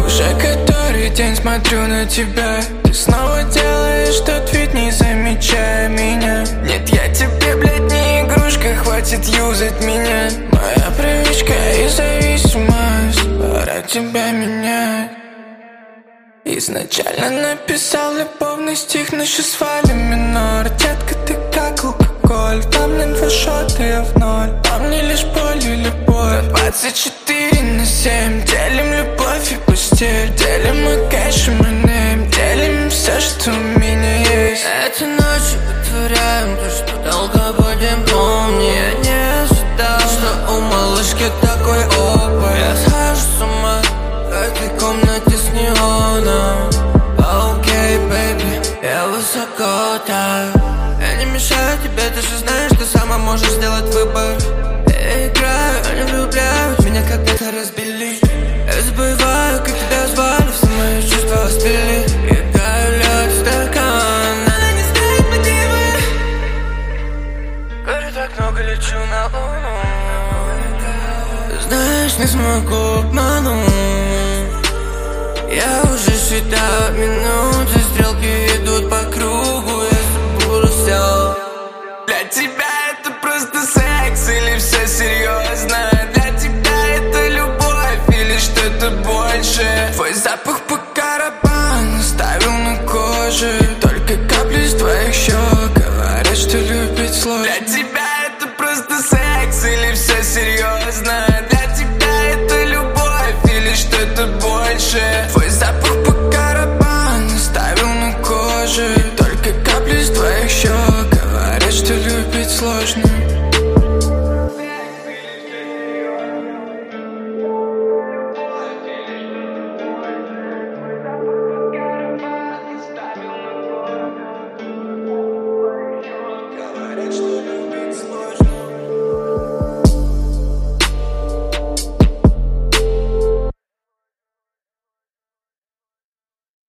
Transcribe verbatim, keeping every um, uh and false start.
Уже который день смотрю на тебя. Ты снова делаешь тот вид, не замечая меня. Нет, я тебе, блядь, не игрушка, хватит юзать меня. Моя привычка и зависимость, пора тебя менять. Изначально написал любовный стих, но сейчас свалим минор. Детка, ты как алкоголь, там не два шота, я в ноль. Там не лишь боль и любовь. двадцать четыре на семь, делим любовь и постель. Делим мы кэш и монем, делим все, что у меня есть. Эти ночи повторяем то, что долго будем помнить. Я не ожидал, что у малышки такой опыт. Я схожу с ума в этой комнате с неоном. Окей, бэйби, я высоко таю. Я не мешаю тебе, ты же знаешь, ты сама можешь сделать выбор. Я играю, а не влюбляюсь, меня когда-то разбили. Я забываю, как тебя звали, все мои чувства остыли. Играю лед в стакан, она не знает мотивы. Говорю, так много лечу на луну. Знаешь, не смогу обмануть. Я уже считаю минуты, стрелки идут по кругу. Я забуду все. Для тебя это просто секс или все серьезно? Для тебя это любовь или что-то больше? Твой запах по карабану оставил на коже. Только капли с твоих щек говорят, что любить сложно. Для тебя это просто секс или все серьезно? Для тебя это любовь или что-то больше? Твой запах по карабану оставил на коже. Только капли с твоих щек говорят, что любить сложно.